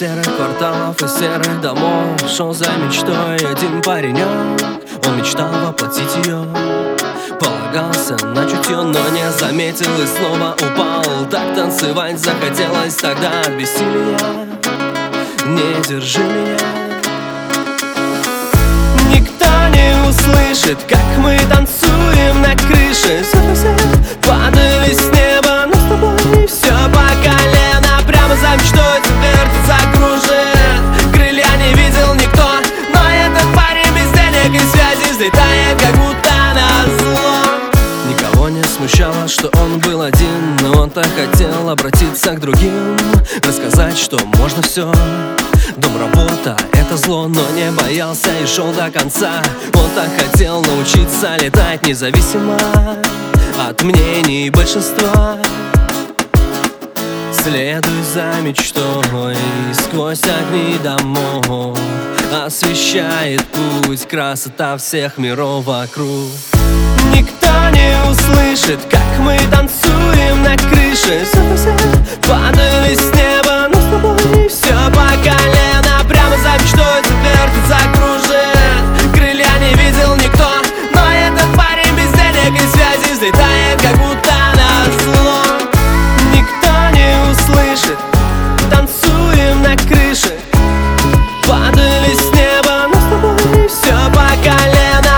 серых кварталов и серых домов шел за мечтой один паренек. Он мечтал воплотить ее, полагался на чутье, но не заметил и снова упал. Так танцевать захотелось тогда от бессилия. Не держи меня. Никто не услышит, как мы танцуем на крыше. Все падали с неба, но с тобой все по колено. Прямо за мечтой вертится, кружит. Крылья не видел никто, но этот парень без денег и связи взлетает, как будто назло. Никого не смущало, что он был один, но он так хотел обратиться к другим, рассказать, что можно все. Дом, работа — это зло, но не боялся и шел до конца. Он так хотел научиться летать независимо от мнений большинства. Следуй за мечтой сквозь огни домов, освещает путь красота всех миров вокруг. Никто не услышит, как мы танцуем на крыше. Все падали с неба, но с тобой все по колено. Прямо за мечтой вертится, кружит. Крылья не видел никто, но этот парень без денег и связи взлетает, как будто назло. Никто не услышит, танцуем на крыше. Падали с неба, но с тобой все по колено.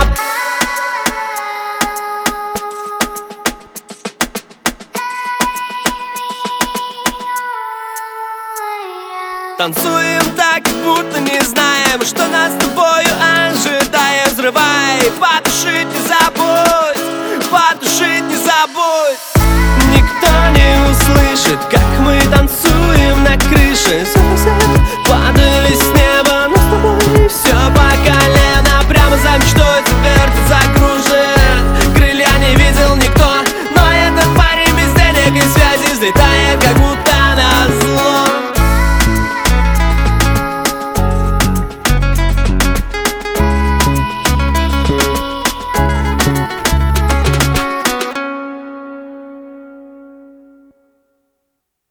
Танцуем так, как будто не знаем, что нас с тобою ожидает. Взрывай, потушить не забудь, потушить не забудь. Никто не услышит,